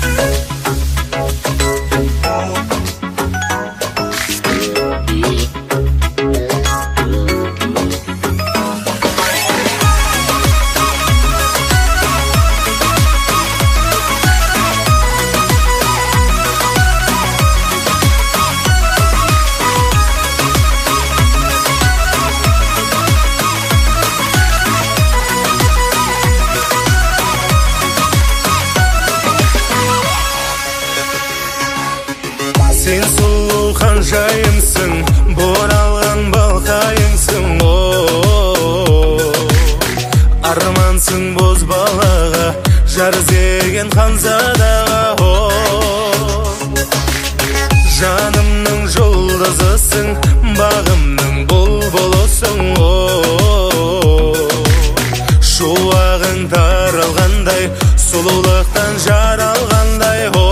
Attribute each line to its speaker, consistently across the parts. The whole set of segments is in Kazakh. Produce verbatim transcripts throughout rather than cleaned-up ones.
Speaker 1: Сен сұлу қанжайымсың, боралған балқайыңсың, о, армансың боз балаға, жар іздеген ханзадаға, о, жанымның жұлдызысың, бағымның бұлбұлысың, о, шуағың таралғандай, сұлулықтан жаралғандай, о.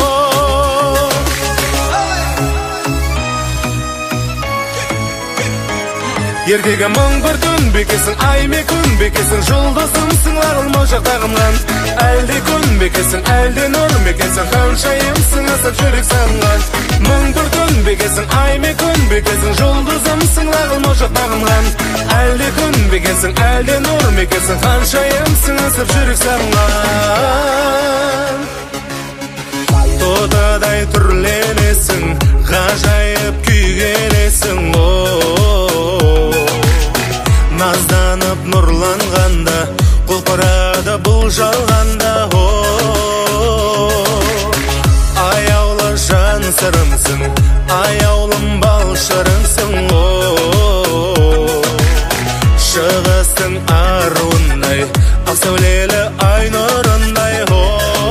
Speaker 1: Ертегі мың бір түн бекесің, ай ме күн бекесің, жұлдызымсың ағылма жақтағымнан. Әлде күн бекесің, әлде нұр бекесің, ханшайымсың асып жүрек сағынған. Мың бір түн бекесің, ай ме күн бекесің, жұлдызымсың ағылма жақтағымнан. Әлде күн бекесің, әлде нұр бекесің, ханшайымсың асып жүрек сағынған. Тотадай түрленесің, ғажайып күйгенесің, о, назданып нұрланғанда, құлпырады бұл жалғанда, о, аяулы жан сырымсың, аяулым бал шырымсың, о, шығыстың аруындай, ақ сәулелі ай нұрындай, о.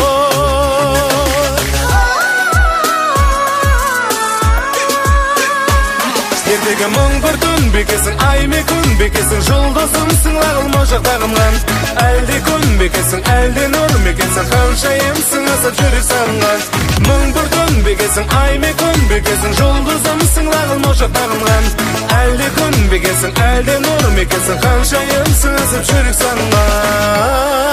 Speaker 1: Ертегі мың бір түн бекесің, ай ме күн бекесің, жұлдызымсың ағылма жақтағымнан. Әлде күн бекесің, әлде нұр бекесің, ханшайымсың асып жүрек сағынған. Мың бір түн бекесің, ай ме күн бекесің, жұлдызымсың ағылма жақтағымнан. Әлде күн бекесің, әлде нұр бекесің, ханшайымсың асып жүрек сағынған.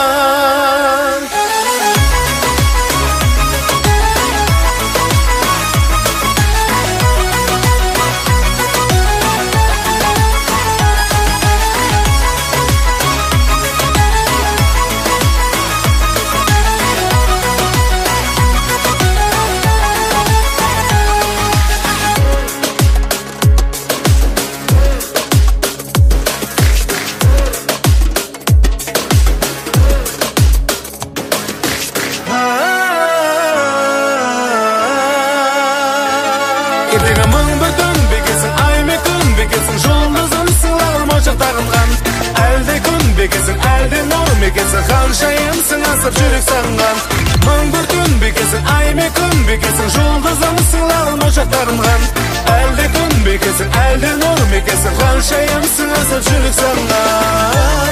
Speaker 1: Ертегі мың бір түн бекесің, ай ме күн бекесің, жұлдызымсың ағылма жақтағымған. Әлде күн бекесің, әлде нұр бекесің, ханшайымсың асып жүрек сағынған. Мың бір түн бекесің, ай ме күн бекесің, жұлдызымсың ағылма жақтағымған. Әлде күн бекесің, әлде нұр бекесің, ханшайымсың асып жүрек сағынған.